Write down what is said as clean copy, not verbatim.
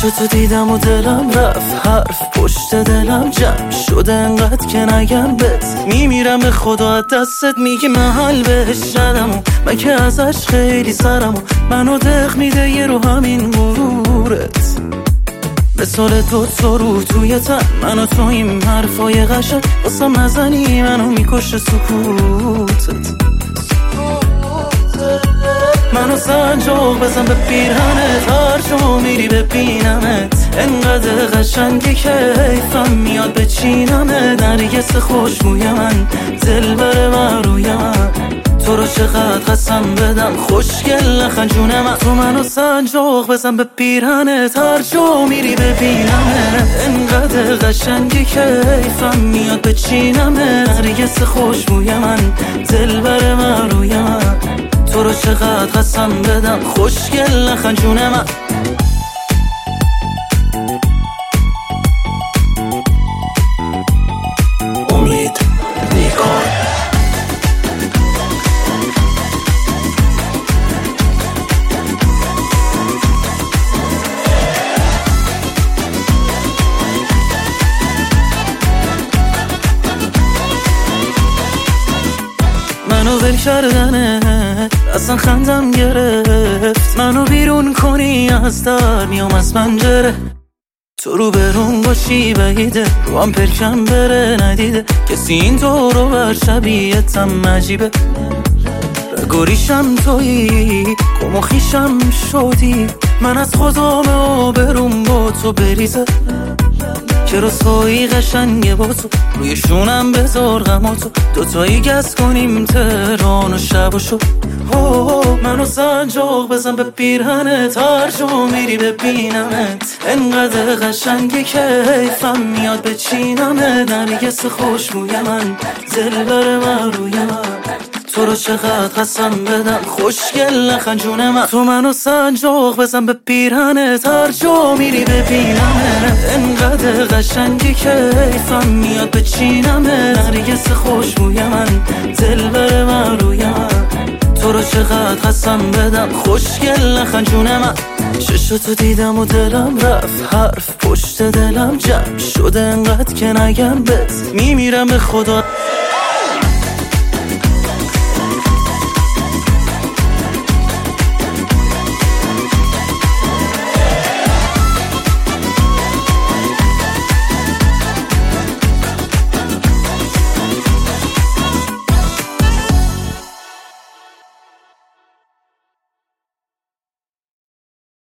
چشاتو دیدم و دلم رفت، حرف پشت دلم جمع شده انقدر که نگم بهت. میمیرم به خدا از دستت، میگی محل بهش ندم و من که ازش خیلی سرم و منو دق میده یه رو همین مرورت. مثال دوتا روح توی تن، من و تو این حرفای قشنگ واسم نزنی منو میکشه سکوتت. منو سنجاق بزن به پیرهنت، هر جا میری ببینمت. انقدر قشنگی که حیفم میاد بچینمت. نرگس خوشبوی من، دلبر من روی من، تو رو چقدر قسم بدم خوشگل نخن جون من. تو منو سنجاق بزن به پیرهنت، هر جا میری ببینمت. انقدر قشنگی که حیفم میاد بچینمت. نرگس خوشبوی من، دلبر من روی من، تو رو چقدر قسم بدم خوشگل نخن جون من. امید نیکان. منو ول کردنه اصلا خندم گرفت. منو بیرون کنی از در میام از پنجره. تو رو برون باشی بعیده، رو هم پرکم بره ندیده کسی این تو رو بر شبیهتم عجیبه. رگوریشم تویی کم و خیشم شدی، من از خودم آبروم با تو بریزه. که رسوایی قشنگه با تو، روی شونم بذار غم تو. دوتایی گز کنیم تهران و شب و شو. منو سنجاق بزن به پیرهنت، هر جا میری ببینمت. انقدر قشنگی که حیفم میاد بچینمت. نرگس خوشبوی من، دلبر من روی من، تو رو چقدر قسم بدم خوشگل نخن جون من. تو منو سنجاق بزن به پیرهنت، هر جا میری ببینمت. انقدر قشنگی که حیفم میاد بچینمت. نرگس خوشبوی من، دلبر من روی من، تو رو چقدر قسم بدم خوشگل نخن جون من. چشاتو دیدم و دلم رفت، حرف پشت دلم جمع شده انقدر که نگم بهت. میمیرم به خدا